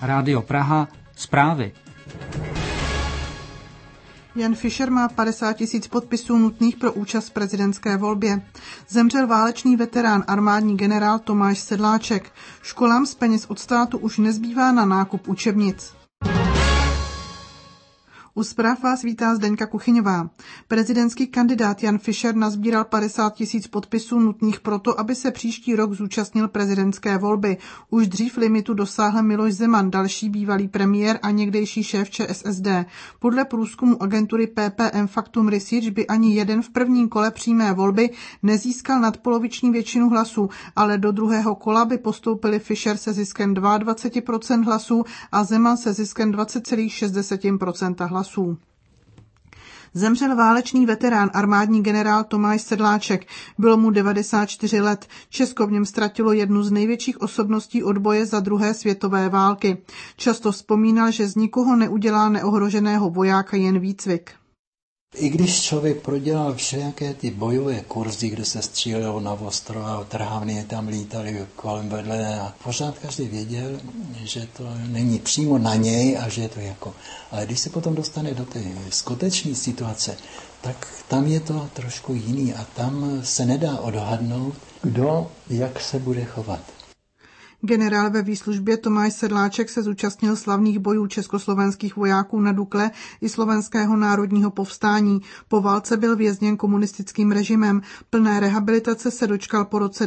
Rádio Praha, zprávy. Jan Fischer má 50 000 podpisů nutných pro účast v prezidentské volbě. Zemřel válečný veterán, armádní generál Tomáš Sedláček. Školám z peněz od státu už nezbývá na nákup učebnic. U zpráv vás vítá Zdeňka Kuchyňová. Prezidentský kandidát Jan Fischer nazbíral 50 000 podpisů nutných proto, aby se příští rok zúčastnil prezidentské volby. Už dřív limitu dosáhl Miloš Zeman, další bývalý premiér a někdejší šéf ČSSD. Podle průzkumu agentury PPM Factum Research by ani jeden v prvním kole přímé volby nezískal nadpoloviční většinu hlasů, ale do druhého kola by postoupili Fischer se ziskem 22% hlasů a Zeman se ziskem 20,6% hlasů. Zemřel válečný veterán, armádní generál Tomáš Sedláček. Bylo mu 94 let. Česko v něm ztratilo jednu z největších osobností odboje za druhé světové války. Často vzpomínal, že z nikoho neudělal neohroženého vojáka jen výcvik. I když člověk prodělal všelijaké ty bojové kurzy, kde se střílelo na ostrova, trhavny tam lítaly kolem vedle a pořád každý věděl, že to není přímo na něj a že je to jako. Ale když se potom dostane do té skutečné situace, tak tam je to trošku jiný a tam se nedá odhadnout, kdo jak se bude chovat. Generál ve výslužbě Tomáš Sedláček se zúčastnil slavných bojů československých vojáků na Dukle i slovenského národního povstání. Po válce byl vězněn komunistickým režimem. Plné rehabilitace se dočkal po roce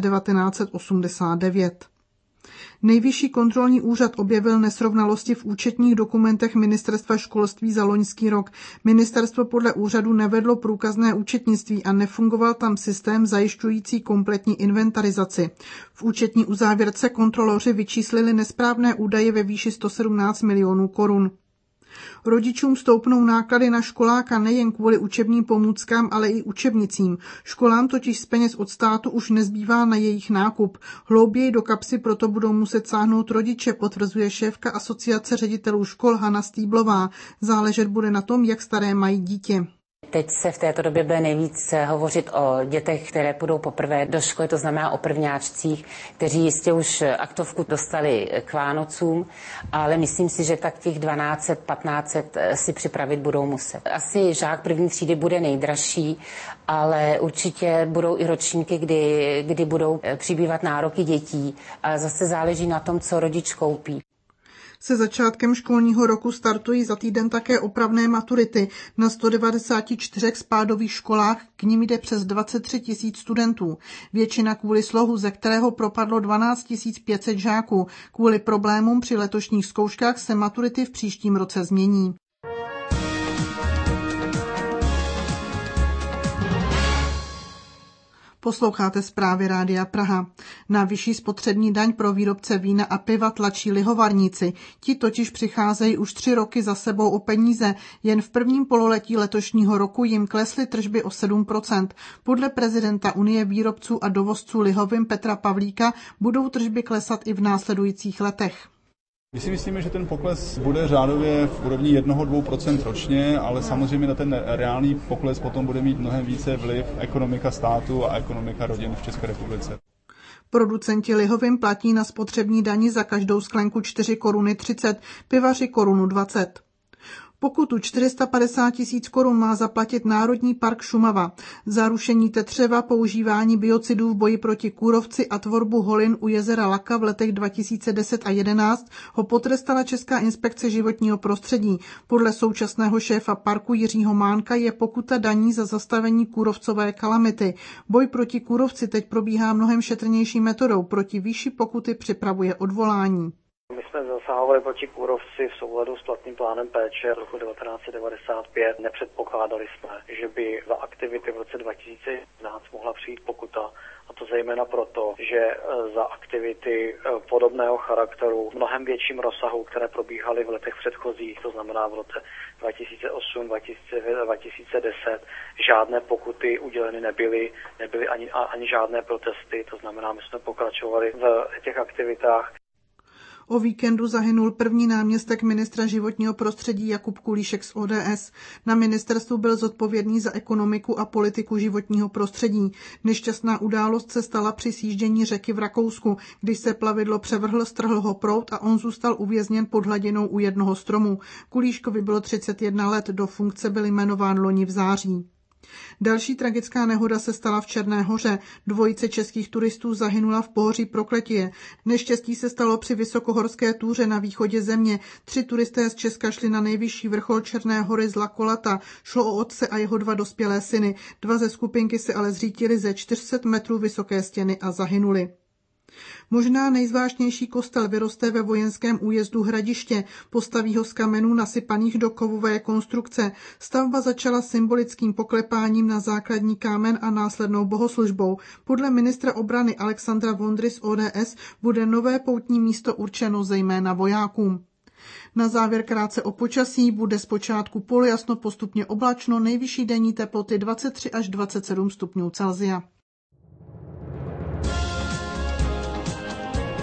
1989. Nejvyšší kontrolní úřad objevil nesrovnalosti v účetních dokumentech Ministerstva školství za loňský rok. Ministerstvo podle úřadu nevedlo průkazné účetnictví a nefungoval tam systém zajišťující kompletní inventarizaci. V účetní uzávěrce kontroloři vyčíslili nesprávné údaje ve výši 117 milionů korun. Rodičům stoupnou náklady na školáka nejen kvůli učebním pomůckám, ale i učebnicím. Školám totiž z peněz od státu už nezbývá na jejich nákup. Hlouběji do kapsy proto budou muset sáhnout rodiče, potvrzuje šéfka Asociace ředitelů škol Hana Stýblová. Záležet bude na tom, jak staré mají dítě. Teď se v této době bude nejvíc hovořit o dětech, které půjdou poprvé do školy, to znamená o prvňáčcích, kteří jistě už aktovku dostali k Vánocům, ale myslím si, že tak těch 1200, 1500 si připravit budou muset. Asi žák první třídy bude nejdražší, ale určitě budou i ročníky, kdy budou přibývat nároky dětí, ale zase záleží na tom, co rodič koupí. Se začátkem školního roku startují za týden také opravné maturity. Na 194 spádových školách k nim jde přes 23 000 studentů. Většina kvůli slohu, ze kterého propadlo 12 500 žáků. Kvůli problémům při letošních zkouškách se maturity v příštím roce změní. Posloucháte zprávy Rádia Praha. Na vyšší spotřební daň pro výrobce vína a piva tlačí lihovarníci. Ti totiž přicházejí už 3 roky za sebou o peníze. Jen v prvním pololetí letošního roku jim klesly tržby o 7%. Podle prezidenta Unie výrobců a dovozců lihovin Petra Pavlíka budou tržby klesat i v následujících letech. My si myslíme, že ten pokles bude řádově v úrovni 1-2% ročně, ale samozřejmě na ten reálný pokles potom bude mít mnohem více vliv ekonomika státu a ekonomika rodin v České republice. Producenti lihovin platí na spotřební dani za každou sklenku 4,30 koruny, pivaři 1,20 korunu. Pokutu 450 000 korun má zaplatit Národní park Šumava. Za rušení tetřeva, používání biocidů v boji proti kůrovci a tvorbu holin u jezera Laka v letech 2010 a 2011 ho potrestala Česká inspekce životního prostředí. Podle současného šéfa parku Jiřího Mánka je pokuta daní za zastavení kůrovcové kalamity. Boj proti kůrovci teď probíhá mnohem šetrnější metodou. Proti výši pokuty připravuje odvolání. My jsme zasahovali proti kůrovci v souladu s platným plánem péče roku 1995. Nepředpokládali jsme, že by za aktivity v roce 2011 mohla přijít pokuta. A to zejména proto, že za aktivity podobného charakteru v mnohem větším rozsahu, které probíhaly v letech předchozích, to znamená v roce 2008, 2009 a 2010, žádné pokuty uděleny nebyly ani žádné protesty. To znamená, my jsme pokračovali v těch aktivitách. O víkendu zahynul první náměstek ministra životního prostředí Jakub Kulíšek z ODS. Na ministerstvu byl zodpovědný za ekonomiku a politiku životního prostředí. Nešťastná událost se stala při sjíždění řeky v Rakousku, když se plavidlo převrhl, strhl ho proud a on zůstal uvězněn pod hladinou u jednoho stromu. Kulíškovi bylo 31 let, do funkce byl jmenován loni v září. Další tragická nehoda se stala v Černé Hoře. Dvojice českých turistů zahynula v pohoří Prokletije. Neštěstí se stalo při vysokohorské túře na východě země. 3 turisté z Česka šli na nejvyšší vrchol Černé Hory z Lakolata. Šlo o otce a jeho 2 dospělé syny. 2 ze skupinky se ale zřítili ze 400 metrů vysoké stěny a zahynuli. Možná nejzvláštnější kostel vyroste ve vojenském újezdu Hradiště. Postaví ho z kamenů nasypaných do kovové konstrukce. Stavba začala symbolickým poklepáním na základní kámen a následnou bohoslužbou. Podle ministra obrany Alexandra Vondry z ODS bude nové poutní místo určeno zejména vojákům. Na závěr krátce o počasí. Bude zpočátku polojasno, postupně oblačno, nejvyšší denní teploty 23 až 27 stupňů Celsia.